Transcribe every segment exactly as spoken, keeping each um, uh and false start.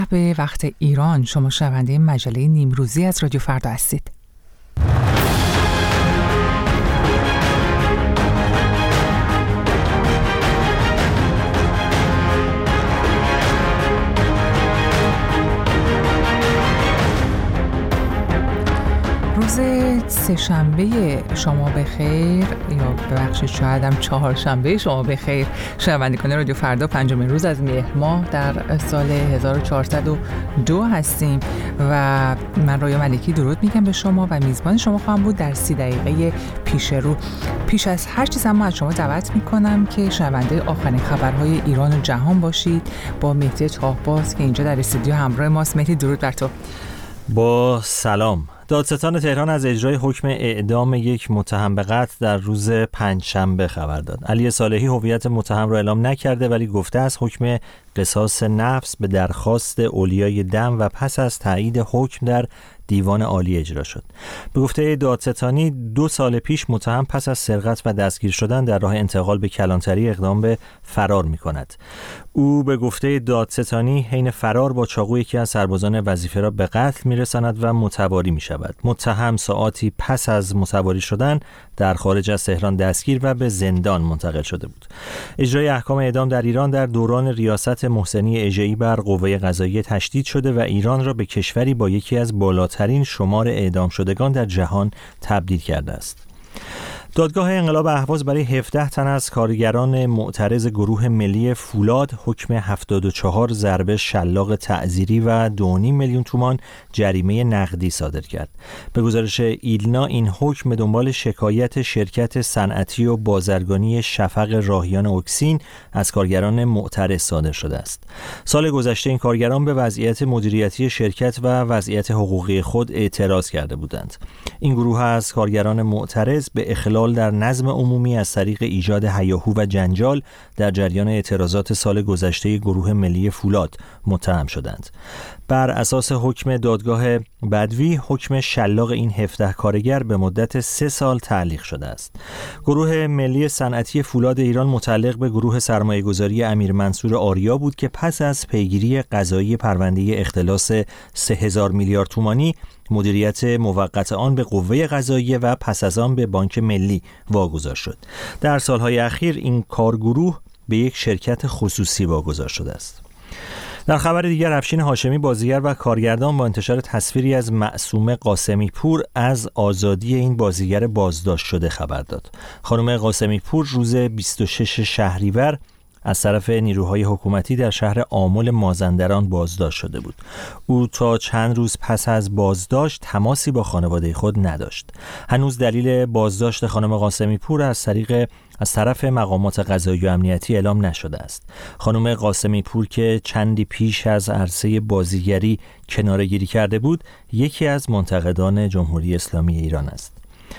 به وقت ایران. شما شنونده مجله نیمروزی از رادیو فردا هستید. روز سه‌شنبه شما بخیر، یا ببخشید شاید هم چهارشنبه شما بخیر. شنوندگان رادیو فردا پنجمین روز از مهر ماه در سال هزار و چهارصد و دو هستیم و من رویا ملکی درود میگم به شما و میزبان شما خواهم بود در سی دقیقه پیش رو. پیش از هر چیز اما از شما دعوت میکنم که شنونده آخرین خبرهای ایران و جهان باشید با مهدی تاهباز که اینجا در استودیو همراه ماست. مهدی درود بر تو. با سلام. دادستان تهران از اجرای حکم اعدام یک متهم به قتل در روز پنجشنبه خبر داد. علی صالحی هویت متهم را اعلام نکرده ولی گفته است حکم قصاص نفس به درخواست اولیای دم و پس از تایید حکم در دیوان عالی اجرا شد. به گفته دادستانی دو سال پیش متهم پس از سرقت و دستگیر شدن در راه انتقال به کلانتری اقدام به فرار می کند. او به گفته دادستانی حین فرار با چاقو یکی از سربازان وظیفه را به قتل می رساند و متواری می شود. متهم ساعاتی پس از متواری شدن در خارج از تهران دستگیر و به زندان منتقل شده بود. اجرای احکام اعدام در ایران در دوران ریاست محسنی اژه‌ای بر قوه قضاییه تشدید شده و ایران را به کشوری با یکی از بالاترین شمار اعدام شدگان در جهان تبدیل کرده است. دادگاه انقلاب اهواز برای هفده تن از کارگران معترض گروه ملی فولاد حکم هفتاد و چهار ضربه شلاق تعزیری و دو و نیم میلیون تومان جریمه نقدی صادر کرد. به گزارش ایلنا این حکم به دنبال شکایت شرکت صنعتی و بازرگانی شفق راهیان اکسین از کارگران معترض صادر شده است. سال گذشته این کارگران به وضعیت مدیریتی شرکت و وضعیت حقوقی خود اعتراض کرده بودند. این گروه از کارگران معترض به اخلال در نظم عمومی از طریق ایجاد هیاهو و جنجال در جریان اعتراضات سال گذشته گروه ملی فولاد متهم شدند. بر اساس حکم دادگاه بدوی حکم شلاق این هفده کارگر به مدت سه سال تعلیق شده است. گروه ملی صنعتی فولاد ایران متعلق به گروه سرمایه‌گذاری امیر منصور آریا بود که پس از پیگیری قضایی پرونده اختلاس سه هزار میلیارد تومانی مدیریت موقت آن به قوه قضاییه و پس از آن به بانک ملی واگذار شد. در سالهای اخیر این کارگروه به یک شرکت خصوصی واگذار شده است. در خبر دیگر افشین هاشمی بازیگر و کارگردان با انتشار تصویری از معصومه قاسمی پور از آزادی این بازیگر بازداشت شده خبر داد. خانم قاسمی پور روز بیست و ششم شهریور از طرف نیروهای حکومتی در شهر آمل مازندران بازداشت شده بود. او تا چند روز پس از بازداشت تماسی با خانواده خود نداشت. هنوز دلیل بازداشت خانم قاسمی پور از طریق از طرف مقامات قضایی و امنیتی اعلام نشده است. خانم قاسمی پور که چندی پیش از عرصه بازیگری کناره‌گیری کرده بود، یکی از منتقدان جمهوری اسلامی ایران است.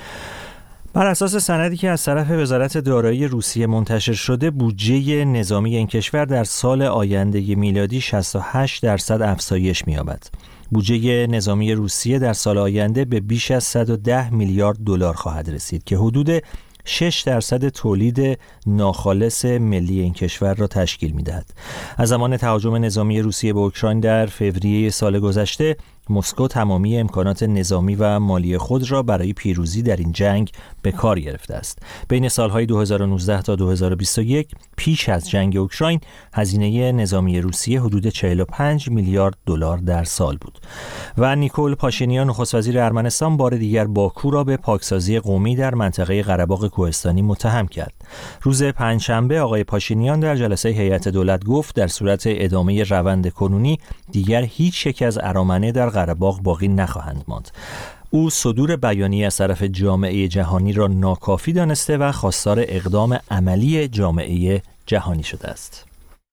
بر اساس سندی که از طرف وزارت دارایی روسیه منتشر شده، بودجه نظامی این کشور در سال آینده میلادی شصت و هشت درصد افزایش می‌یابد. بودجه نظامی روسیه در سال آینده به بیش از صد و ده میلیارد دلار خواهد رسید که حدود شش درصد تولید ناخالص ملی این کشور را تشکیل می‌دهد. از زمان تهاجم نظامی روسیه به اوکراین در فوریه سال گذشته، مسکو تمامی امکانات نظامی و مالی خود را برای پیروزی در این جنگ به کار گرفته است. بین سالهای دو هزار و نوزده تا دو هزار و بیست و یک پیش از جنگ اوکراین هزینه نظامی روسیه حدود چهل و پنج میلیارد دلار در سال بود. و نیکول پاشینیان نخست وزیر ارمنستان بار دیگر باکو را به پاکسازی قومی در منطقه قره‌باغ کوهستانی متهم کرد. روز پنجشنبه آقای پاشینیان در جلسه هیئت دولت گفت در صورت ادامه روند کنونی دیگر هیچ یک از ارامنه در قره‌باغ باقی نخواهند ماند. او صدور بیانیه از طرف جامعه جهانی را ناکافی دانسته و خواستار اقدام عملی جامعه جهانی شده است.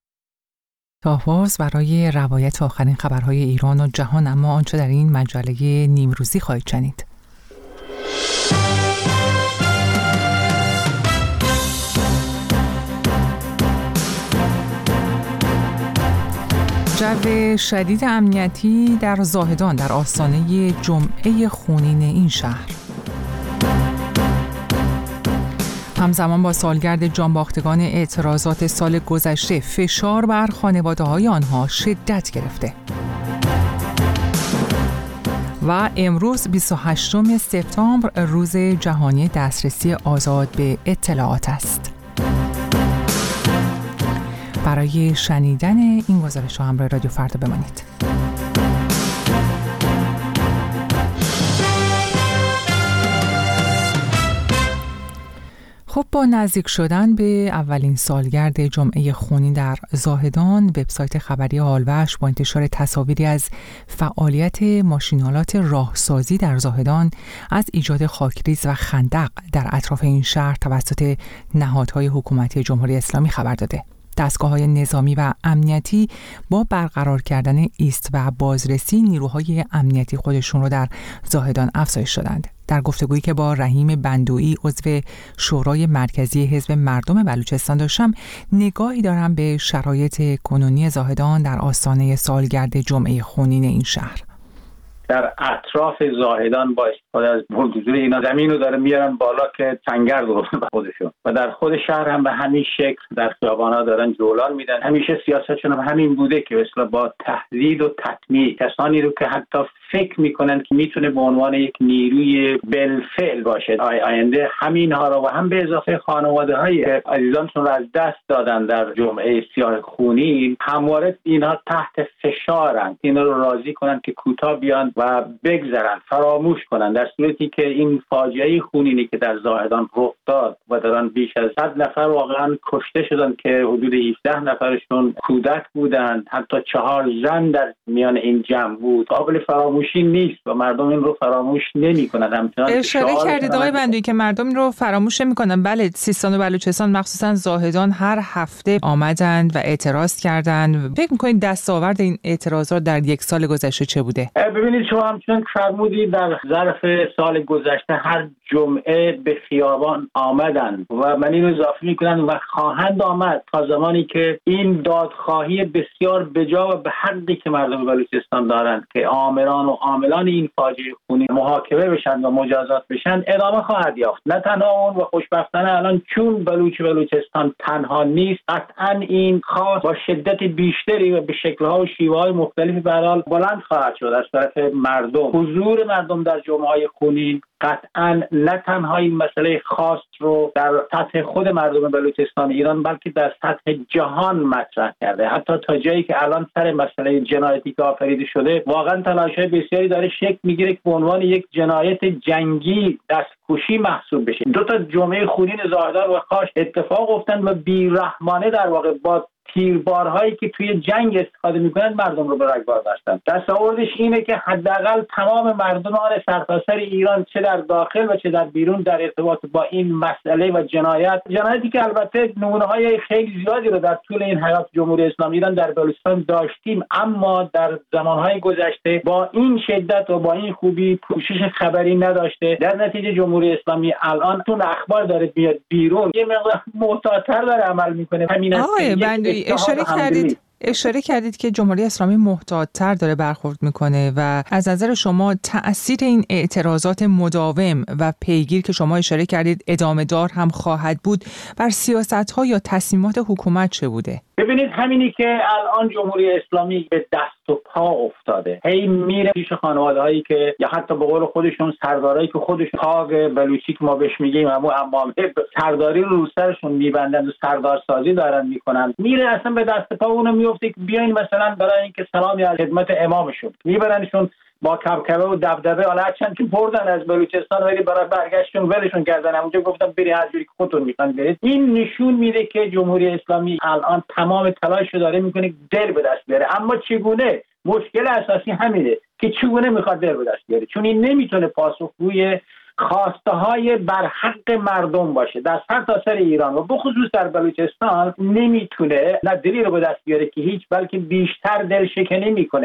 تاهباز برای روایت آخرین خبرهای ایران و جهان، اما آنچه در این مجله نیمروزی خواهید شنید. جو شدید امنیتی در زاهدان در آستانه جمعه خونین این شهر. همزمان با سالگرد جانباختگان اعتراضات سال گذشته فشار بر خانواده‌های آنها شدت گرفته و امروز بیست و هشتم سپتامبر روز جهانی دسترسی آزاد به اطلاعات است. برای شنیدن این گزارش همراه رادیو فردا بمانید. خب با نزدیک شدن به اولین سالگرد جمعه خونین در زاهدان، وبسایت خبری حالوحش با انتشار تصاویری از فعالیت ماشین‌آلات راهسازی در زاهدان از ایجاد خاکریز و خندق در اطراف این شهر توسط نهادهای حکومتی جمهوری اسلامی خبر داده. دستگاه‌های نظامی و امنیتی با برقرار کردن ایست و بازرسی نیروهای امنیتی خودشون رو در زاهدان افزایش دادند. در گفتگویی که با رحیم بندویی عضو شورای مرکزی حزب مردم بلوچستان داشتم، نگاهی دارم به شرایط کنونی زاهدان در آستانه سالگرد جمعه خونین این شهر. در اطراف زاهدان با استفاده از بلدوزر اینا زمین رو داره میارن بالا که سنگر درست کنن خودشون، و در خود شهر هم به همین شکل در خیابانا دارن جولان میدن. همیشه سیاستشون هم همین بوده که مثلا با تهدید و تطمیع کسانی رو که حتی فکر میکنن که میتونه به عنوان یک نیروی بالفعل باشه آینده همینها رو و هم به اضافه خانواده‌های عزیزانشون رو از دست دادن در جمعه سیاه خونین، همواره اینها تحت فشارن اینا رو راضی کنن که کوتاه بیان و بگذرن، فراموش کنن، در صورتی که این فاجعه خونینی که در زاهدان رخ داد و دارن بیش از صد نفر واقعا کشته شدن که حدود هفده نفرشون کودک بودند، حتی چهار زن در میان این جمع بود، قابل فراموشی نیست و مردم این رو فراموش نمی‌کنن. همچنان اشاره کردید آقای بندویی که مردم این رو فراموش نمی‌کنن. بله، سیستان و بلوچستان مخصوصا زاهدان هر هفته آمدند و اعتراض کردند. فکر می‌کنید دستاورد این اعتراضات در یک سال گذشته چه بوده؟ ببینید شما همچنان فرمودید در ظرف سال گذشته هر جمعه به خیابان آمدند و من این رو اضافه می‌کنم و خواهند آمد تا زمانی که این دادخواهی بسیار بجا و به حدی که مردم بلوچستان دارند که آمران و عاملان این فاجعه خونین محاکمه بشن و مجازات بشن ادامه خواهد یافت. نه تنها اون و خوشبختانه الان چون بلوچ بلوچستان تنها نیست، قطعا این خواست با شدت بیشتری و به شکل‌ها و شیوه‌های مختلفی به هر حال بلند خواهد شد از طرف مردم. حضور مردم در جمعه‌های خونین قطعا نه تنها این مسئله خاص رو در سطح خود مردم بلوچستان ایران بلکه در سطح جهان مطرح کرده، حتی تا جایی که الان سر مسئله جنایتی که آفریده شده واقعا تلاش‌های بسیاری داره شکل میگیره که به عنوان یک جنایت جنگی دستکشی محسوب بشه. دو تا جمعه خونین زاهدان و خاش اتفاق افتند و بیرحمانه در واقع با تیربارهایی که توی جنگ استفاده میکنند مردم رو به رگبار داشتن. تصورش اینه که حداقل تمام مردمان سرتاسر ایران چه در داخل و چه در بیرون در ارتباط با این مسئله و جنایت جنایتی که البته نمونه‌های خیلی زیادی رو در طول این حیات جمهوری اسلامی ایران در بلوچستان داشتیم، اما در زمانهای گذشته با این شدت و با این خوبی پوشش خبری نداشته. در نتیجه جمهوری اسلامی الان چون اخبار داره بیاد بیرون یه مقدار محتاط‌تر داره عمل میکنه. همین است اشاره کردید اشاره کردید که جمهوری اسلامی محتاط‌تر داره برخورد میکنه و از نظر شما تأثیر این اعتراضات مداوم و پیگیر که شما اشاره کردید ادامه دار هم خواهد بود بر سیاست‌ها یا تصمیمات حکومت چه بوده؟ ببینید همینی که الان جمهوری اسلامی به دست و پا افتاده، هی میره پیش خانواده‌هایی که یا حتی به قول خودشون سردارایی که خودشون تاگ بلوچی که ما بهش میگیم اما امامه سرداری رو سرشون میبندن و سردارسازی دارن میکنن، میره اصلا به دست پا اونو میفته که بیاین مثلا برای اینکه سلامی از خدمت امامشون میبرنشون با کبکبه و دبدبه، حالا هرچند که بردن از بلوچستان ولی برای برگشتشون ولشون کردن، اونجا گفتم بری هر جوری که خودتون میخوان برید. این نشون میده که جمهوری اسلامی الان تمام تلاشو داره میکنه دل به دست بیاره، اما چگونه؟ مشکل اساسی همینه که چگونه میخواد دل به دست بیاره، چون این نمیتونه پاسخگوی خواسته های بر حق مردم باشه در سرتاسر ایران و بخصوص در بلوچستان. نمیتونه نه دلی رو به دست بیاره که هیچ، بلکه بیشتر دل شکنی میکنه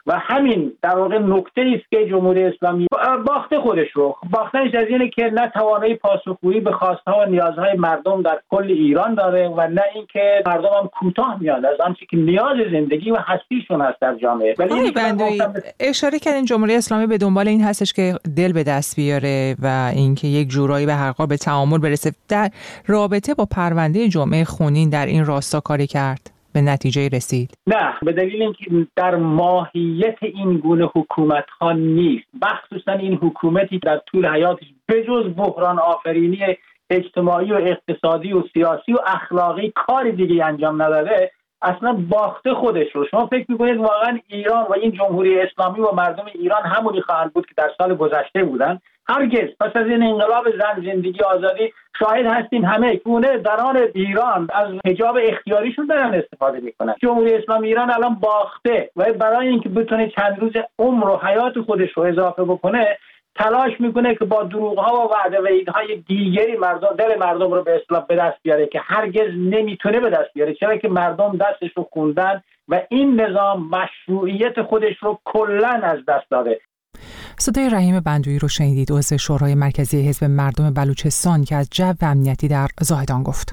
و همین در واقع نکته است که جمهوری اسلامی باخته خودش رو. باختنش از اینه که نه توانایی پاسخگویی به خواست‌ها و نیازهای مردم در کل ایران داره و نه اینکه مردم هم کوتاه میاد از آنچه که نیاز زندگی و هستیشون هست در جامعه. ولی بندوی اشاره کردین جمهوری اسلامی به دنبال این هستش که دل به دست بیاره و اینکه یک جورایی به هر حال به تعامل برسه. در رابطه با پرونده جمعه خونین در این راستا کاری کرد؟ به نتیجه رسید؟ نه، به دلیل اینکه در ماهیت این گونه حکومت ها نیست. مخصوصا این حکومتی در طول حیاتش بجز بحران آفرینی اجتماعی و اقتصادی و سیاسی و اخلاقی کار دیگه انجام نداده، اصلا باخته خودش رو. شما فکر میکنید واقعا ایران و این جمهوری اسلامی و مردم ایران همونی خواهند بود که در سال گذشته بودن؟ هرگز. پس از این انقلاب زن، زندگی، آزادی شاهد هستیم همه گونه دران ایران از حجاب اختیاریشون دارن استفاده میکنن. جمهوری اسلامی ایران الان باخته و برای اینکه بتونه چند روز عمر و حیات خودش رو اضافه بکنه تلاش میکنه که با دروغ‌ها و وعده وعیدهای دیگری مردم دل مردم رو به اصطلاح به دست بیاره که هرگز نمیتونه به دست بیاره، چرا که مردم دستش رو خوندن و این نظام مشروعیت خودش رو کلاً از دست داده. صدای رحیم بندویی رو شنیدید، عضو شورای مرکزی حزب مردم بلوچستان که از جو امنیتی در زاهدان گفت.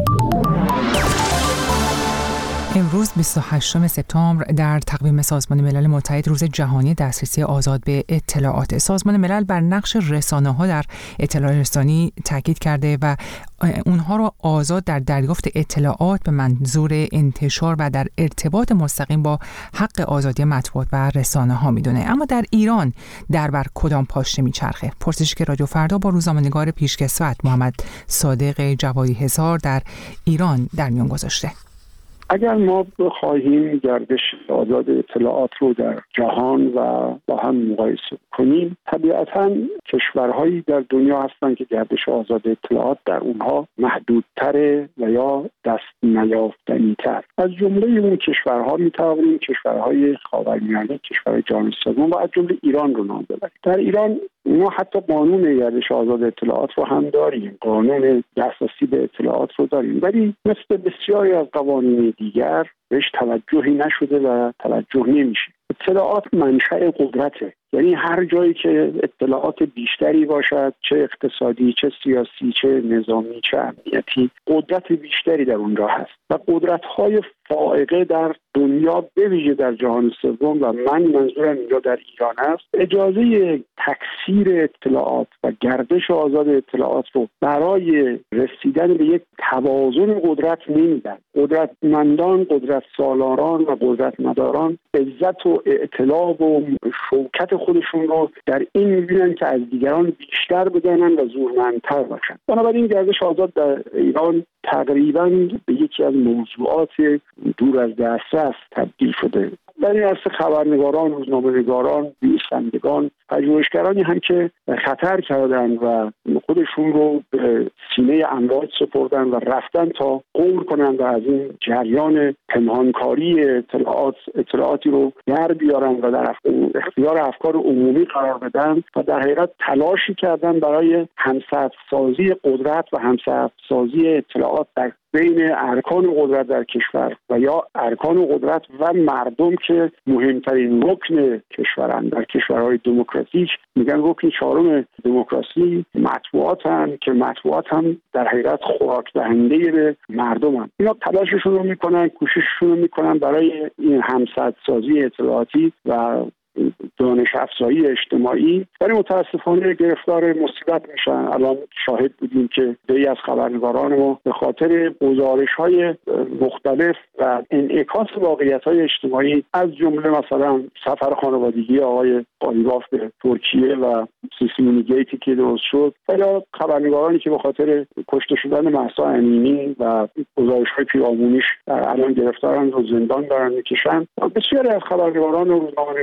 امروز بیست و هشتم سپتامبر در تقویم سازمان ملل متحد روز جهانی دسترسی آزاد به اطلاعات. سازمان ملل بر نقش رسانه‌ها در اطلاع رسانی تاکید کرده و اونها را آزاد در دریافت اطلاعات به منظور انتشار و در ارتباط مستقیم با حق آزادی مطبوعات و رسانه‌ها میدونه. اما در ایران در بر کدام پاشنه میچرخه؟ پرسشی که رادیو فردا با روزنامه‌نگار پیشکسوت محمد صادق جوادی هزار در ایران در میان گذاشته. اگر ما بخواهیم گردش آزاد اطلاعات رو در جهان و با هم مقایسه کنیم، طبیعتاً کشورهایی در دنیا هستند که گردش آزاد اطلاعات در اونها محدودتره و یا دست نیافتنی‌تر. از جمله اون کشورها میتوانیم کشورهای خاورمیانه، کشورهای جهان سوم و از جمله ایران رو نام ببریم. در ایران ما حتی قانون گردش آزاد اطلاعات رو هم داریم، قانون دسترسی به اطلاعات رو داریم، ولی مثل بسیاری از قوانین دیگر بهش توجهی نشده و توجه نمیشه. اطلاعات منشأ قدرته، یعنی هر جایی که اطلاعات بیشتری باشد، چه اقتصادی، چه سیاسی، چه نظامی، چه امنیتی، قدرت بیشتری در اونجا هست و قدرت‌های فائقه در دنیا به ویژه در جهان سوم و من منظورم اینجا در ایران است، اجازه تکثیر اطلاعات و گردش آزاد اطلاعات رو برای رسیدن به یک توازن قدرت نمیدن. قدرتمندان، قدرت سالاران و قدرت مداران عزت و اعتلاع و شوکت خودشون رو در این می‌بینن که از دیگران بیشتر بدانن و زورمندتر باشن. بنابراین گردش آزاد در ایران تقریباً به یکی از موضوعات دور از دسترس تبدیل شده. در این عرصه خبرنگاران، روزنامه‌نگاران، نویسندگان، پژوهشگرانی هم که خطر کردن و خودشون رو به سینه امواج سپردن و رفتن تا غور کنن و از این جریان پنهانکاری اطلاعات اطلاعاتی رو در بیارن و در اختیار افکار عمومی قرار بدن و در حقیقت تلاشی کردن برای هم‌صف‌سازی قدرت و هم‌صف‌سازی اطلاعات در بین ارکان قدرت در کشور و یا ارکان قدرت و مردم که مهمترین رکن کشورند. در کشورهای دموکراتیک میگن رکن چهارم دموکراسی مطبوعات هم که مطبوعات هم در حقیقت خوراک دهنده به مردم هم. اینا تلاششون رو میکنن، کوشششون رو میکنن برای این همسدسازی اطلاعاتی و دانش افزایی اجتماعی، ولی متاسفانه گرفتار مصیبت میشن. الان شاهد بودیم که عده‌ای از خبرنگاران ما به خاطر گزارش‌های مختلف و انعکاس واقعیت‌های اجتماعی از جمله مثلا سفر خانوادگی آقای قالیباف به ترکیه و سیسیمونی گیتی که درست شد، یا خبرنگارانی که به خاطر کشته شدن مهسا امینی و گزارش‌های پیرامونیش الان گرفتارن و زندان دارن میکشن، بسیاری از خبرنگاران و روزنامه‌نگاران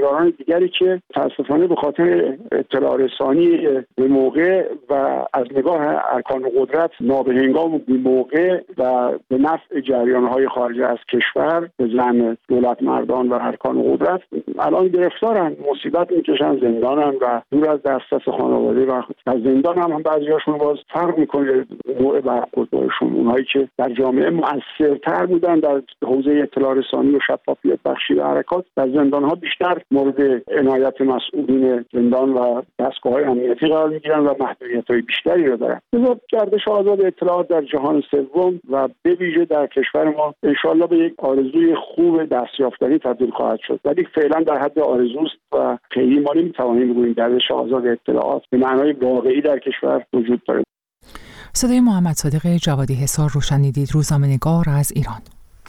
دیگری که متاسفانه به خاطر اطلاع رسانی به موقع و از نگاه ارکان قدرت نابهنگام و بی موقع و به نفع جریان‌های خارجی از کشور به زعم دولت مردان و ارکان قدرت الان گرفتارن، مصیبت میکشن، زندانن و دور از دسترس خانواده و از زندان هم, هم بعضیاشون باز فرق میکنه نوع برخوردشون. اونهایی که در جامعه مؤثرتر بودن در حوزه اطلاع رسانی و شفافیت بخشی و حرکات، در زندان‌ها بیشتر مورد عنایت مسئولین زندان و دستگاه‌های امنیتی قرار میگیرن و محدودیت‌های بیشتری رو دارن. لذا گردش آزاد اطلاعات در جهان سوم و به ویژه در کشور ما انشالله به یک آرزوی خوب دستیافتنی تبدیل خواهد شد، ولی فعلا در حد آرزوست و خیلی ما نمی‌توانیم بگوییم گردش آزاد اطلاعات به معنای واقعی در کشور وجود داره. صدای محمد صادق جوادی حصار رو شنیدید، روزنامه‌نگار از ایران.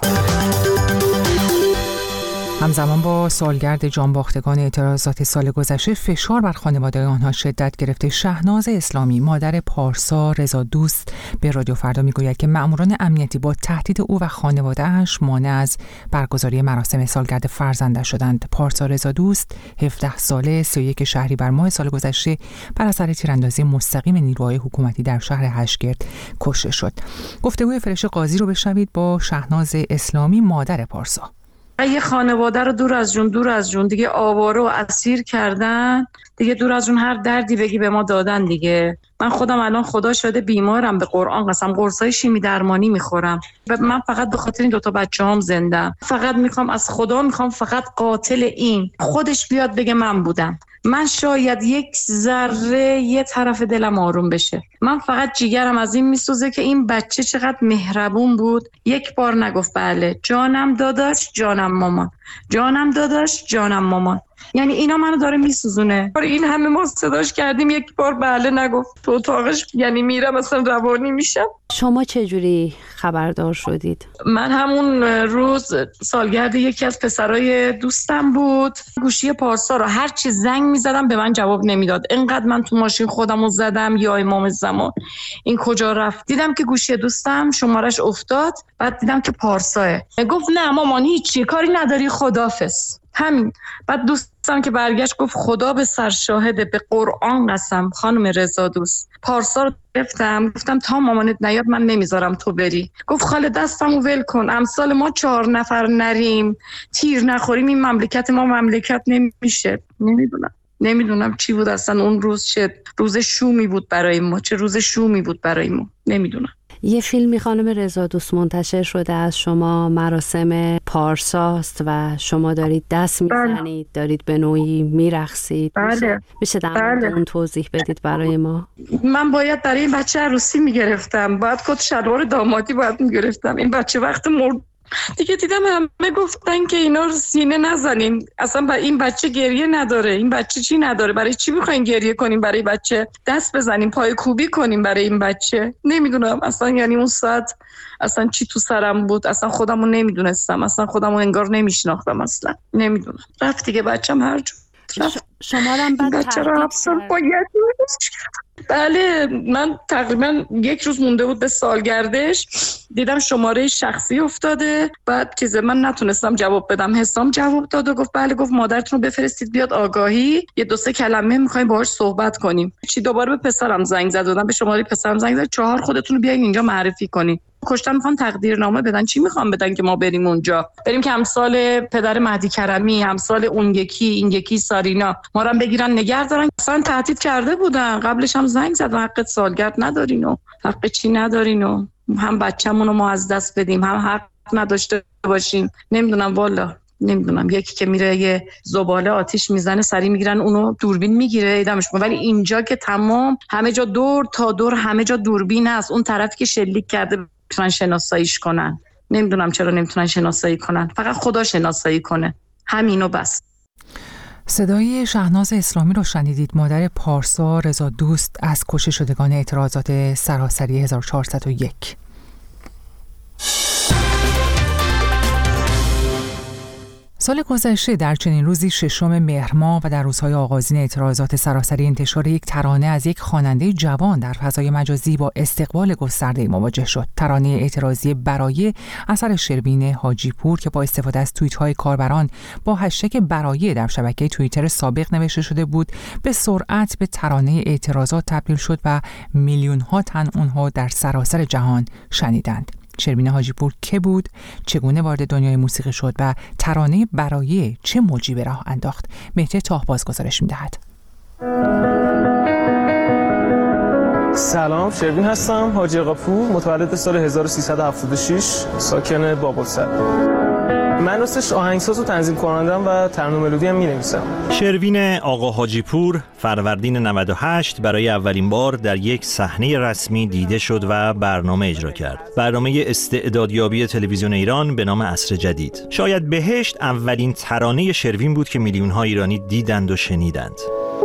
همزمان با سالگرد جانباختگان اعتراضات سال گذشته، فشار بر خانواده آنها شدت گرفته. شهناز اسلامی، مادر پارسا رضا دوست، به رادیو فردا میگوید که مأموران امنیتی با تهدید او و خانواده‌اش مانع از برگزاری مراسم سالگرد فرزندش شدند. پارسا رضا دوست هفده ساله سی و یک شهریور ماه سال گذشته بر اثر تیراندازی مستقیم نیروهای حکومتی در شهر هشتگرد کشته شد. گفتگوی فرش قاضی رو بشنوید با شهناز اسلامی، مادر پارسا. یه خانواده رو دور از جون دور از جون دیگه آواره و اسیر کردن، دیگه دور از جون هر دردی بگی به ما دادن دیگه. من خودم الان خدا شده بیمارم، به قرآن قسم قرصای شیمی درمانی میخورم و من فقط به خاطر این دوتا بچه‌هام زندم. فقط میخوام از خدا میخوام فقط قاتل این خودش بیاد بگه من بودم. من شاید یک ذره یه طرف دلم آروم بشه. من فقط جیگرم از این میسوزه که این بچه چقدر مهربون بود، یک بار نگفت بله جانم داداش جانم مامان، جانم داداش جانم مامان. یعنی اینا منو داره میسوزونه. این همه ما صداش کردیم یک بار بله نگفت تو اتاقش، یعنی میرم اصلا روانی میشم. شما چجوری خبردار شدید؟ من همون روز سالگرد یکی از پسرای دوستم بود، گوشی پارسا رو هر چی زنگ میزدم به من جواب نمیداد. اینقدر من تو ماشین خودمو زدم یا امام زمان این کجا رفت، دیدم که گوشی دوستم شمارش افتاد، بعد دیدم که پارساه. گفت نه مامان هیچی کاری نداری خداحافظ. همین. بعد دوستم که برگشت گفت خدا به سر شاهده، به قرآن قسم خانم رضا دوست پارسا رو گرفتم، گفتم تا مامانت نیاد من نمیذارم تو بری. گفت خاله دستمو ول کن، امثال ما چهار نفر نریم تیر نخوریم این مملکت ما مملکت نمیشه. نمیدونم نمیدونم چی بود اصلا اون روز، چه روز شومی بود برای ما، چه روز شومی بود برای ما، نمیدونم. یه فیلمی خانم رضا دوست منتشر شده از شما، مراسم پارساست و شما دارید دست میزنید، دارید به نوعی میرقصید. بله. میشه در مورد اون توضیح بدید برای ما؟ من باید برای این بچه عروسی میگرفتم، باید کت شلوار دامادی باید میگرفتم. این بچه وقت مرد دیگه دیدم همه گفتن که اینا رو سینه نزنین، اصلا با این بچه گریه نداره، این بچه چی نداره، برای چی میخواین گریه کنیم برای بچه، دست بزنیم پای کوبی کنیم برای این بچه. نمیدونم اصلا، یعنی اون ساعت اصلا چی تو سرم بود، اصلا خودمو نمیدونستم، اصلا خودمو انگار نمیشناختم، اصلا نمیدونم. رفت دیگه بچم هر جو رفت. شما رو هم بعد بچه رو حبسم باید. بله من تقریبا یک روز مونده بود به سالگردش، دیدم شماره شخصی افتاده، بعد چیزه من نتونستم جواب بدم، حسام جواب داد و گفت بله، گفت مادرتون رو بفرستید بیاد آگاهی، یه دو سه کلمه میخوایم باهاش صحبت کنیم. چی دوباره به پسرم زنگ زد، دادم به شماره پسرم زنگ زد، چهار خودتون رو بیاین اینجا معرفی کنین. کشتن میخوان تقدیرنامه بدن، چی میخوان بدن که ما بریم اونجا، بریم که همسال پدر مهدی کرمی، همسال اون یکی این یکی سارینا ما رو بگیرن نگه دارن. اصلا تهدید کرده بودن، قبلش هم زنگ زد حق سالگرد ندارین و حق چی ندارین و هم بچه‌مون رو ما از دست بدیم هم حق نداشته باشیم. نمیدونم والا نمیدونم. یکی که میره یه زباله آتیش میزنه سری میگیرن اونو دوربین میگیره ایدمش میکنه، ولی اینجا که تمام همه جا دور تا دور همه جا دوربین هست، اون طرفی که شلیک کرده میتونن شناساییش کنن. نمیدونم چرا نمیتونن شناسایی کنن، فقط خدا شناسایی کنه، همینو بس. صدای شهناز اسلامی رو شنیدید، مادر پارسا رضا دوست از کشته شدگان اعتراضات سراسری هزار و چهارصد و یک. سال گذشته در چنین روزی ششم مهر ماه و در روزهای آغازین اعتراضات سراسری انتشار یک ترانه از یک خواننده جوان در فضای مجازی با استقبال گسترده مواجه شد. ترانه اعتراضی برای اثر شروین حاجی پور که با استفاده از توییت‌های کاربران با هشتگ برای در شبکه توییتر سابق نوشته شده بود، به سرعت به ترانه اعتراضات تبدیل شد و میلیون‌ها تن اونها در سراسر جهان شنیدند. شروین حاجی پور که بود، چگونه وارد دنیای موسیقی شد و ترانه برای چه موجی به راه انداخت؟ مهدی تاهباز گزارش می‌دهد. سلام، شروین هستم، حاجی آقاپور، متولد سال هزار و سیصد و هفتاد و شش، ساکن بابلسر. من راستش آهنگساز و تنظیم کنندم و ترانه ملودی هم می‌نویسم. شروین آقا حاجی پور فروردین نود و هشت برای اولین بار در یک صحنه رسمی دیده شد و برنامه اجرا کرد. برنامه استعدادیابی تلویزیون ایران به نام عصر جدید. شاید بهشت اولین ترانه شروین بود که میلیون‌ها ایرانی دیدند و شنیدند.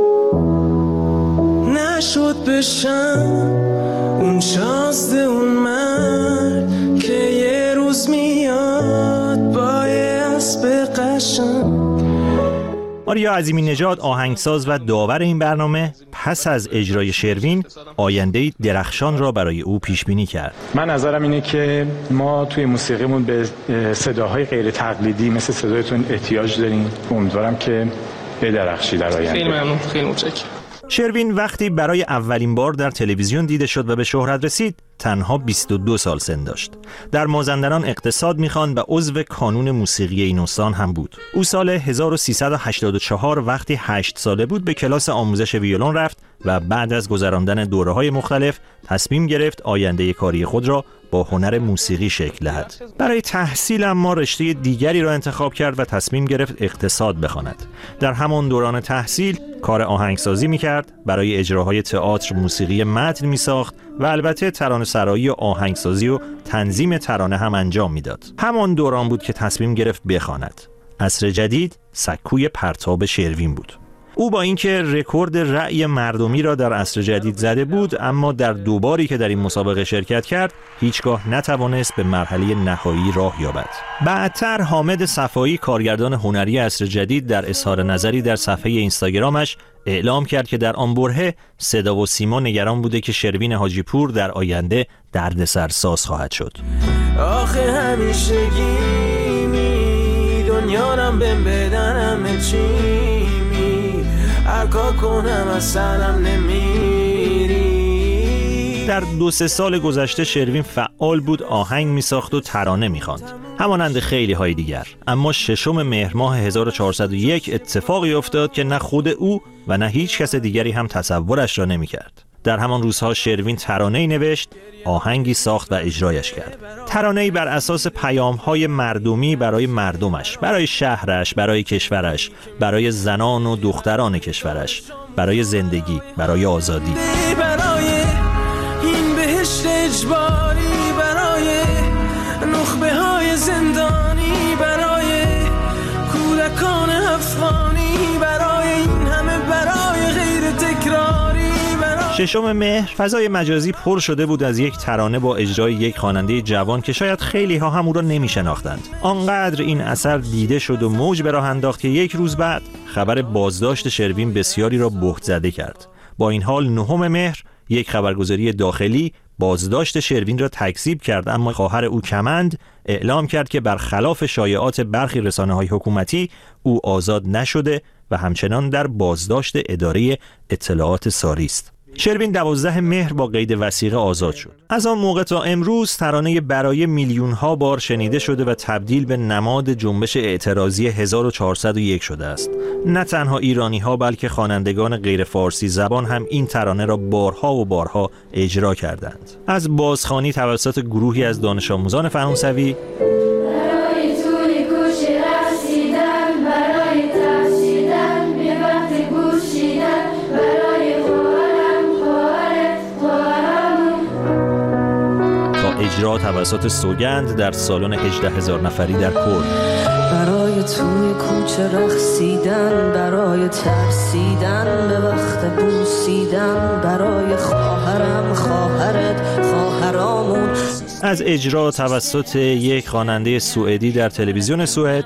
نشد بشم اون شازده اون مرد که یه روز میاد با اسب قشنگ. آریا عظیمی نژاد آهنگساز و داور این برنامه پس از اجرای شروین آینده‌ای درخشان را برای او پیش بینی کرد. من نظرم اینه که ما توی موسیقیمون به صداهای غیر تقلیدی مثل صدایتون احتیاج داریم. امیدوارم که بدرخشی در آینده. خیلی ممنون، خیلی متشکرم. شروین وقتی برای اولین بار در تلویزیون دیده شد و به شهرت رسید تنها بیست و دو سال سن داشت. در مازندران اقتصاد می‌خواند و عضو کانون موسیقی این استان هم بود. او سال هزار و سیصد و هشتاد و چهار وقتی هشت ساله بود به کلاس آموزش ویولن رفت و بعد از گذراندن دوره‌های مختلف تصمیم گرفت آینده کاری خود را با هنر موسیقی شکل دهد. برای تحصیل اما رشته دیگری را انتخاب کرد و تصمیم گرفت اقتصاد بخواند. در همان دوران تحصیل کار آهنگسازی می‌کرد، برای اجراهای تئاتر موسیقی متن می‌ساخت و البته ترانه‌سرایی و آهنگسازی و تنظیم ترانه هم انجام میداد. همان دوران بود که تصمیم گرفت بخواند. عصر جدید سکوی پرتاب شروین بود. او با اینکه رکورد رأی مردمی را در عصر جدید زده بود، اما در دو باری که در این مسابقه شرکت کرد هیچگاه نتوانست به مرحله نهایی راه یابد. بعدتر حامد صفایی کارگردان هنری عصر جدید در اظهار نظری در صفحه اینستاگرامش اعلام کرد که در آن برهه صدا و سیما نگران بوده که شروین حاجی پور در آینده دردسرساز خواهد شد. آخه همیشگی دنیا رم بهم بدنم چی اکا کنم اصلا نمیری. در دو سه سال گذشته شروین فعال بود، آهنگ میساخت و ترانه میخواند همانند خیلی های دیگر. اما ششم مهر ماه هزار و چهارصد و یک اتفاقی افتاد که نه خود او و نه هیچ کس دیگری هم تصورش را نمیکرد. در همان روزها شروین ترانه‌ای نوشت، آهنگی ساخت و اجرایش کرد. ترانه‌ای بر اساس پیام‌های مردمی برای مردمش، برای شهرش، برای کشورش، برای زنان و دختران کشورش، برای زندگی، برای آزادی. برای این بهشت اجباری، برای نخبه‌های زندانی، برای کودکان افغانی، برای این همه برای غیر تکراری. ششم مهر فضای مجازی پر شده بود از یک ترانه با اجرای یک خواننده جوان که شاید خیلی ها هم او را نمی شناختند. آنقدر این اثر دیده شد و موج به راه انداخت که یک روز بعد خبر بازداشت شروین بسیاری را بهت زده کرد. با این حال نهم مهر یک خبرگزاری داخلی بازداشت شروین را تکذیب کرد، اما خواهر او کمند اعلام کرد که برخلاف شایعات برخی رسانه‌های حکومتی او آزاد نشده و همچنان در بازداشت اداره اطلاعات ساری است. شروین دوازده مهر با قید وثیقه آزاد شد. از آن موقع تا امروز ترانه برای میلیون ها بار شنیده شده و تبدیل به نماد جنبش اعتراضی هزار و چهارصد و یک شده است. نه تنها ایرانی ها بلکه خوانندگان غیر فارسی زبان هم این ترانه را بارها و بارها اجرا کردند. از بازخوانی توسط گروهی از دانش آموزان فرانسوی اجرا توسط سوگند در سالن هجده هزار نفری در کرد. برای توی کوچه رقصیدن، برای ترسیدن به وقت بوسیدن، برای خواهرم، خواهرت، خواهرامون. از اجرا توسط یک خواننده سوئدی در تلویزیون سوئد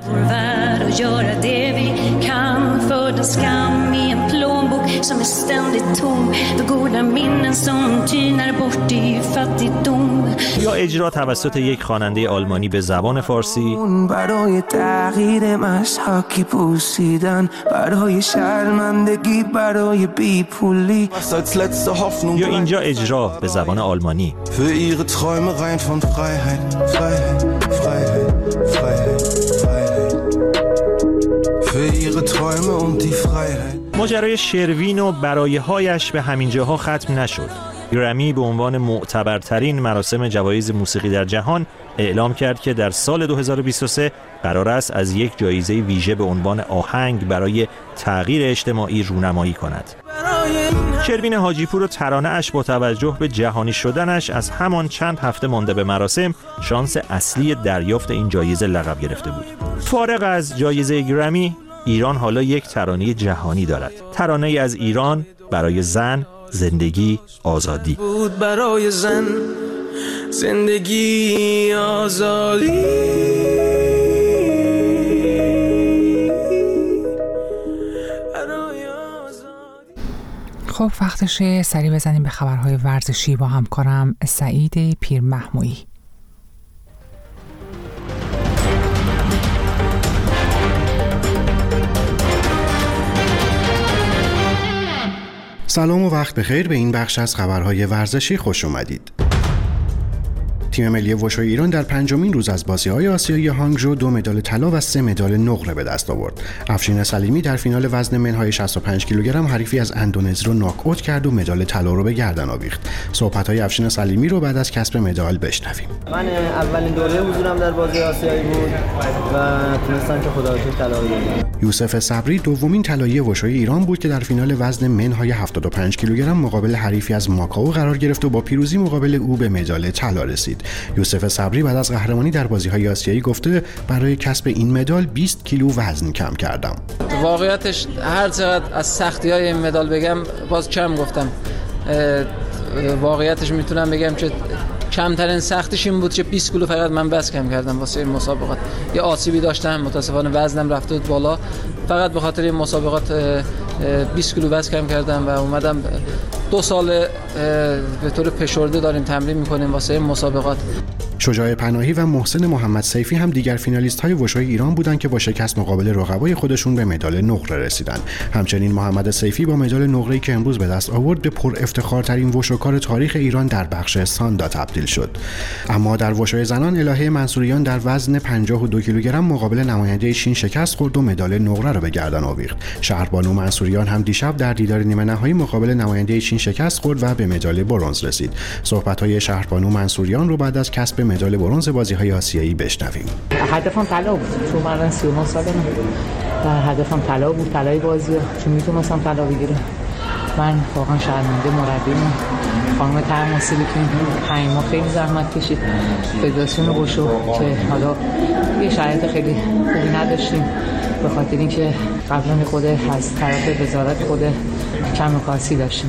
som är ständigt tom för goda minnen som tynar bort i fattigdom. یا اجرا توسط یک خواننده آلمانی به زبان فارسی برای تغییر مشحاکی پوسیدن برای شرمندگی برای بیپولی یا اینجا اجرا به زبان آلمانی für ihre Träume rein von Freiheit Freiheit Freiheit Freiheit Freiheit für ihre Träume und die Freiheit. ماجرای شروین و برایه‌هایش به همین جاها ختم نشد. گرمی به عنوان معتبرترین مراسم جوایز موسیقی در جهان اعلام کرد که در سال دو هزار و بیست و سه قرار است از یک جایزه ویژه به عنوان آهنگ برای تغییر اجتماعی رونمایی کند. شروین حاجیپور و ترانه اش با توجه به جهانی شدنش از همان چند هفته مانده به مراسم شانس اصلی دریافت این جایزه لقب گرفته بود. فارغ از جایزه گرمی، ایران حالا یک ترانه جهانی دارد. ترانه ای از ایران برای زن، زندگی، آزادی. بود برای زن، زندگی، آزادی. خب وقتشه سری بزنیم به خبرهای ورزشی با همکارم سعید پیرمحمودی. سلام و وقت بخیر، به این بخش از خبرهای ورزشی خوش اومدید. تیم ملی وشوی ایران در پنجمین روز از بازی‌های آسیایی هانگژو دو مدال طلا و سه مدال نقره به دست آورد. افشین سلیمی در فینال وزن منهای شصت و پنج کیلوگرم حریفی از اندونزی رو ناک اوت کرد و مدال طلا رو به گردن آویخت. صحبت‌های افشین سلیمی رو بعد از کسب مدال بشنویم. من اولین دوره حضورم در بازی آسیایی بود و تونستم که خدا رو شکر طلا بگیرم. یوسف صبری دومین طلایی وشوی ایران بود که در فینال وزن منهای هفتاد و پنج کیلوگرم مقابل حریفی از ماکائو قرار گرفت و با پیروزی مقابل او به مدال طلا رسید. یوسف صبری بعد از قهرمانی در بازی‌های آسیایی گفته برای کسب این مدال بیست کیلو وزن کم کردم. واقعیتش هر چقدر از سختی‌های این مدال بگم باز کم گفتم. واقعیتش میتونم بگم که کمترین سختیش این بود که بیست کیلو فقط من وزن کم کردم واسه این مسابقات. یه آسیبی داشتم، متاسفانه وزنم رفته بود بالا. فقط به خاطر این مسابقات بیست کیلو وزن کم کردم و اومدم دو سال به طور فشرده داریم تمرین میکنیم واسه این مسابقات. شجاع پناهی و محسن محمد سیفی هم دیگر فینالیست‌های وشوی ایران بودند که با شکست مقابل رقبای خودشون به مدال نقره رسیدند. همچنین محمد سیفی با مدال نقره‌ای که امروز به دست آورد به پر افتخارترین وشوکار تاریخ ایران در بخش ساندا تبدیل شد. اما در وشوی زنان الهه منصوریان در وزن پنجاه و دو کیلوگرم مقابل نماینده چین شکست خورد و مدال نقره را به گردن آویخت. شهربانو منصوریان هم دیشب در دیدار نیمه نهایی مقابل نماینده چین شکست خورد و به مدال برنز رسید. صحبت‌های شهربانو منصوریان رو بعد از کسب مدال برنز بازی‌های آسیایی بشنویم. هدفم طلا بود، چون من سی و نه سالمه و هدفم طلا بود، طلای بازی‌ها، چون میتونستم طلا بگیرم. من واقعا شرمنده مربیم خانم ترماسیلی که پنج ماه خیلی زحمت کشید، فدراسیون وشو که حالا یه شرایط خیلی خوبی نداشتیم به خاطر اینکه قبلا خود از طرف وزارت خود کم کاسی داشتیم.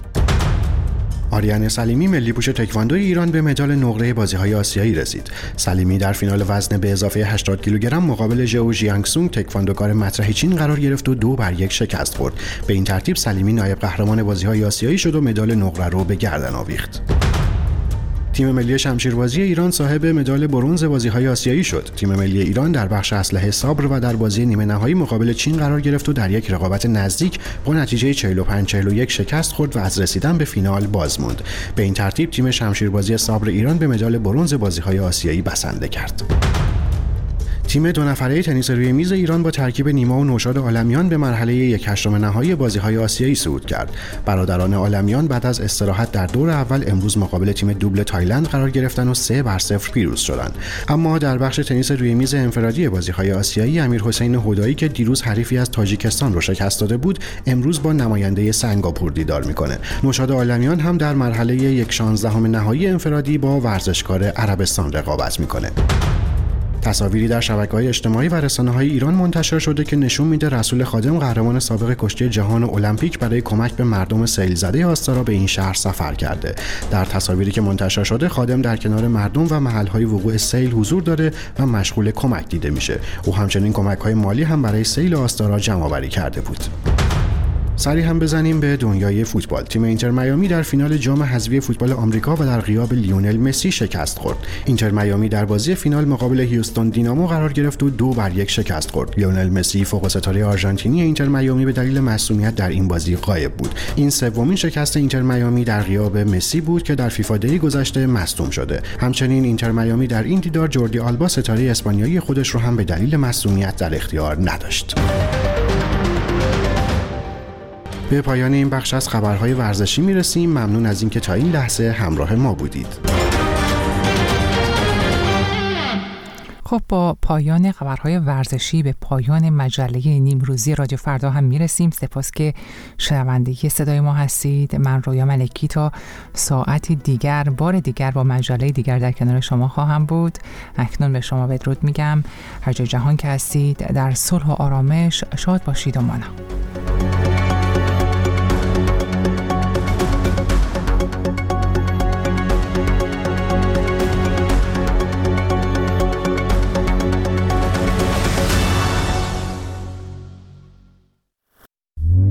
آریان سلیمی ملی پوش تکواندو ایران به مدال نقره بازی‌های آسیایی رسید. سلیمی در فینال وزن به اضافه هشتاد کیلوگرم مقابل ژئو ژیانگسونگ تکواندوکار مطرح چین قرار گرفت و دو بر یک شکست خورد. به این ترتیب سلیمی نایب قهرمان بازی‌های آسیایی شد و مدال نقره رو به گردن آویخت. تیم ملی شمشیربازی ایران صاحب مدال برنز بازی‌های آسیایی شد. تیم ملی ایران در بخش اسلحه صبر و در بازی نیمه نهایی مقابل چین قرار گرفت و در یک رقابت نزدیک با نتیجه چهل و پنج چهل و یک شکست خورد و از رسیدن به فینال باز موند. به این ترتیب تیم شمشیربازی صبر ایران به مدال برنز بازی‌های آسیایی بسنده کرد. تیم دو نفره تنیس روی میز ایران با ترکیب نیما و نوشاد عالمیان به مرحله یک هشتم نهایی بازی‌های آسیایی صعود کرد. برادران عالمیان بعد از استراحت در دور اول امروز مقابل تیم دوبل تایلند قرار گرفتن و سه بر صفر پیروز شدند. اما در بخش تنیس روی میز انفرادی بازی‌های آسیایی امیرحسین هدایی که دیروز حریفی از تاجیکستان رو شکست داده بود، امروز با نماینده سنگاپور دیدار می‌کنه. نوشاد عالمیان هم در مرحله یک شانزدهم نهایی انفرادی با ورزشکار عربستان رقابت می‌کنه. تصاویری در شبکه‌های اجتماعی و رسانه‌های ایران منتشر شده که نشون میده رسول خادم، قهرمان سابق کشتی جهان المپیک، برای کمک به مردم سیل زده آستارا به این شهر سفر کرده. در تصاویری که منتشر شده خادم در کنار مردم و محل‌های وقوع سیل حضور داره و مشغول کمک دیده میشه. او همچنین کمک‌های مالی هم برای سیل آستارا جمع‌آوری کرده بود. سری هم بزنیم به دنیای فوتبال. تیم اینتر میامی در فینال جام حذفی فوتبال آمریکا و در غیاب لیونل مسی شکست خورد. اینتر میامی در بازی فینال مقابل هیوستون دینامو قرار گرفت و دو بر یک شکست خورد. لیونل مسی فوق ستاره آرژانتینی اینتر میامی به دلیل معصومیت در این بازی غایب بود. این سومین شکست اینتر میامی در غیاب مسی بود که در فیفا دی گذشته مصدوم شده. همچنین اینتر میامی در این دیدار جوردی آلبا ستاره اسپانیایی خودش رو هم به دلیل معصومیت در اختیار نداشت. به پایان این بخش از خبرهای ورزشی میرسیم. ممنون از اینکه تا این لحظه همراه ما بودید. خب با پایان خبرهای ورزشی به پایان مجله نیمروزی رادیو فردا هم میرسیم. سپاس که شنونده صدای ما هستید. من رویا ملکی تا ساعتی دیگر بار دیگر با مجله دیگر در کنار شما خواهم بود. اکنون به شما بدرود میگم. هر جای جهان که هستید در صلح و آرامش شاد باشید و مانا.